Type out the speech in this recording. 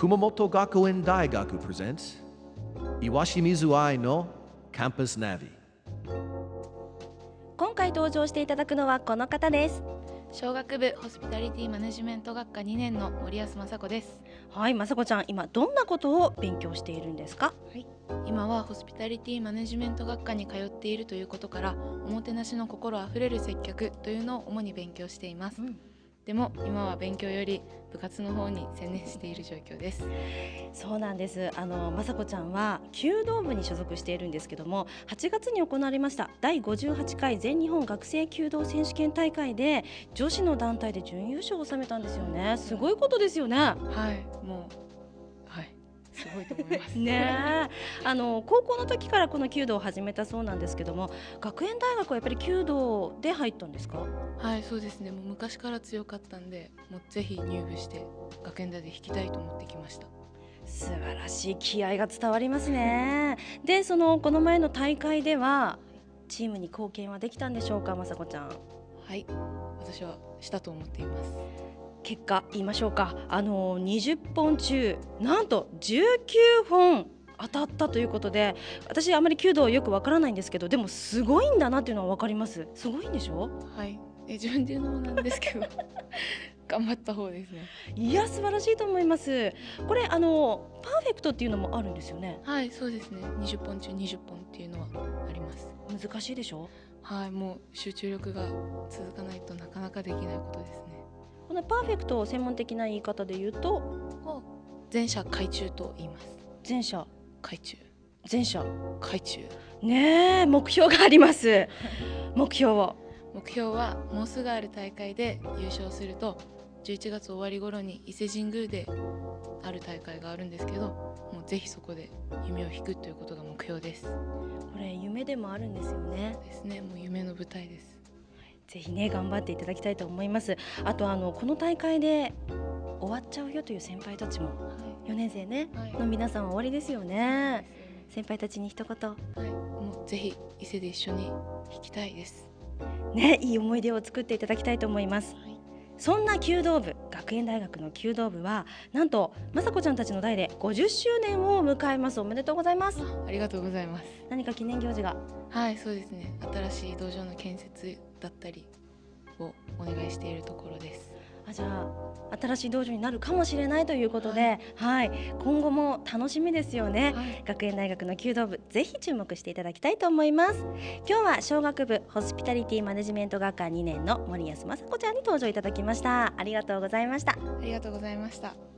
熊本学園大学 presents 岩清水愛の Campus Navi。 今回登場していただくのはこの方です。 小学部ホスピタリティマネジメント学科2年の森安雅子です。 はい、雅子ちゃん、今どんなことを勉強しているんですか？ はい、今はホスピタリティマネジメント学科に通っているということから、おもてなしの心あふれる接客というのを主に勉強しています。でも今は勉強より部活の方に専念している状況です。 そうなんです。雅子ちゃんは弓道部に所属しているんですけども、8月に行われました第58回全日本学生弓道選手権大会で女子の団体で準優勝を収めたんですよね。すごいことですよね。 はい、もうすごいと思いますねえ、高校の時からこの弓道を始めたそうなんですけども、学園大学はやっぱり弓道で入ったんですか？ はい、そうですね。もう昔から強かったんで、もうぜひ入部して学園大で弾きたいと思ってきました。 素晴らしい、気合が伝わりますね。で、この前の大会ではチームに貢献はできたんでしょうか、雅子ちゃん。 はい、私はしたと思っています。 結果言いましょうか。20本中なんと19本当たったということで、私あまり弓道よくわからないんですけど、でもすごいんだなっていうのはわかります。すごいんでしょ？ はい、自分で言うのもなんですけど頑張った方ですね。 いや、素晴らしいと思います。これパーフェクトっていうのもあるんですよね？ はい、そうですね。20本中20本っていうのはあります。 難しいでしょ？ はい、もう集中力が続かないとなかなかできないことですね。 このパーフェクトを専門的な言い方で言うと、 全社皆中と言います。 全社皆中、 全社皆中ねえ、目標があります目標はもうすぐある大会で優勝すると、11月終わり頃に伊勢神宮である大会があるんですけど、もうぜひそこで夢を引くということが目標です。 これ夢でもあるんですよね。 ですね、もう夢の舞台です。 ぜひね、頑張っていただきたいと思います。あとこの大会で終わっちゃうよという先輩たちも、4年生ね、の皆さんは終わりですよね。先輩たちに一言。 はい、もうぜひ伊勢で一緒に弾きたいですね、いい思い出を作っていただきたいと思います。そんな弓道部、学園大学の弓道部はなんと雅子ちゃんたちの代で50周年を迎えます。おめでとうございます。 ありがとうございます。 何か記念行事が？ はい、そうですね。新しい道場の建設だったりをお願いしているところです。 じゃあ新しい道場になるかもしれないということで、今後も楽しみですよね。学園大学の弓道部、ぜひ注目していただきたいと思います。今日は小学部ホスピタリティマネジメント学科2年の森安雅子ちゃんに登場いただきました。ありがとうございました。 ありがとうございました。